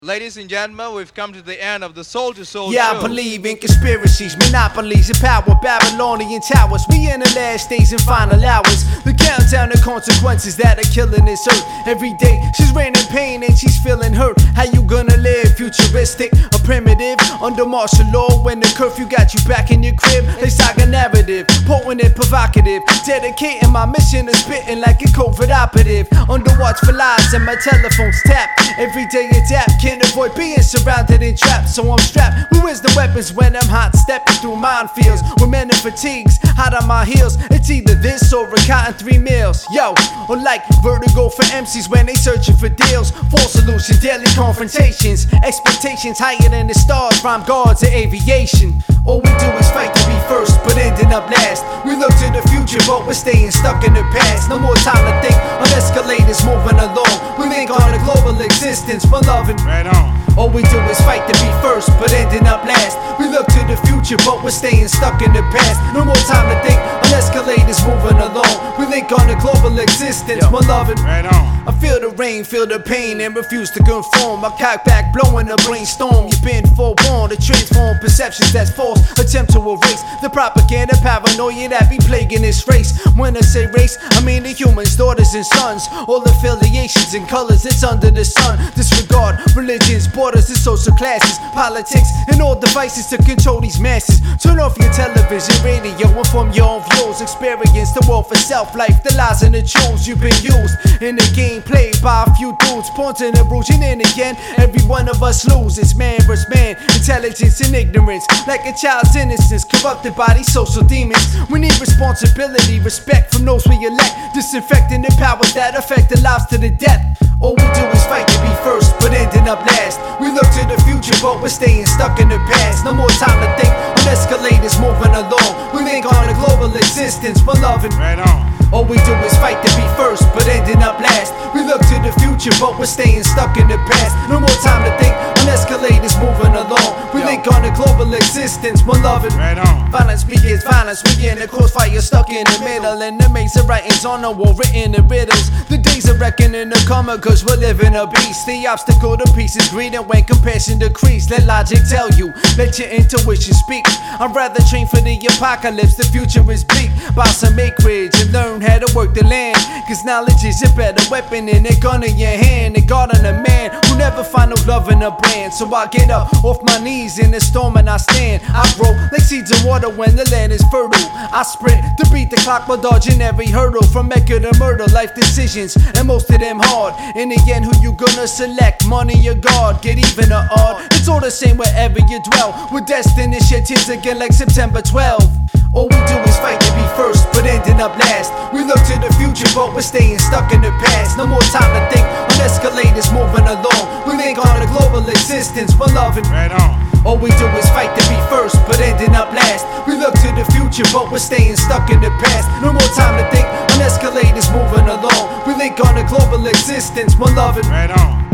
Ladies and gentlemen, we've come to the end of the Soul to Soul Yeah, show. I believe in conspiracies, monopolies, and power, Babylonian towers. We in the last days and final hours. The countdown to consequences that are killing this earth. Every day she's raining pain and she's feeling hurt. How you gonna live? Futuristic or primitive? Under martial law when the curfew got you back in your crib. They saga narrative, potent and provocative. Dedicating my mission to spitting like a COVID operative. Under watch for lies and my telephone's tapped. Every day adapt, can't avoid being surrounded and trapped. So I'm strapped. Who is the weapons when I'm hot stepping through minefields? With men in fatigues, hot on my heels. It's either this or a cotton 3 meals. Yo, or like vertigo for MCs when they searching for deals. False solutions, daily confrontations. Expectations higher than the stars, prime guards and aviation. All we do is fight to be first, but ending up last. We look to the future, but we're staying stuck in the past. No more time to think on escalators moving along. We link on a global existence for loving. Right on. All we do is fight to be first, but ending up last. We look to the future, but we're staying stuck in the past. No more time to think on escalators moving along. We link on a global existence, my loving. Right on. I feel the rain, feel the pain, and refuse to conform. I cock back, blowing a brainstorm. You've been forewarned to transform perceptions that's false. Attempt to erase the propaganda, paranoia that be plaguing this race. When I say race, I mean the humans, daughters and sons. All affiliations and colors that's under the sun. Disregard religions, borders, and social classes, politics, and all devices to control these masses. Turn off your television, radio, and from your own views. Experience the world for self-life, the lies and the truths you've been used in the game played by a few dudes, pointing and bruising in again. Every one of us loses, man versus man, intelligence and ignorance, like a child's innocence, corrupted by these social demons. We need responsibility, respect from those we elect, disinfecting the powers that affect the lives to the death. All we do is fight to be first, but ending up last. We look to the future, but we're staying stuck in the past. No more time to think on escalators moving along. We link on a global existence, for loving. Right on. All we do is fight to be first, but ending up last. We look to the future, but we're staying stuck in the past. No more time to think on escalators moving along. We link on a global existence, my loving. Right on. Violence begins violence, we in a crossfire stuck in the middle. And the maze of writings on the wall, written in riddles. The days of reckoning are coming, cause we're living a beast. The obstacle to peace is greed, and when compassion decrease, let logic tell you, let your intuition speak. I'd rather train for the apocalypse, the future is bleak. Buy some acreage and learn how to work the land, cause knowledge is a better weapon than a gun in your hand. And God on a man who never find no love in a brand. So I get up off my knees in the storm and I stand. I grow like seeds in water when the land is fertile. I sprint to beat the clock while dodging every hurdle. From Mecca to murder, life decisions, and most of them hard. In the end, who you gonna select? Money or God? Get even or odd? It's all the same wherever you dwell. We're destined to shed tears again like September 12. All we do is fight to be first, but ending up last. We look to the future, but we're staying stuck in the past. No more time to think on escalators moving along. We link on a global existence, my loving. Right on. All we do is fight to be first, but ending up last. We look to the future, but we're staying stuck in the past. No more time to think on escalators moving along. We link on a global existence, my loving. Right on.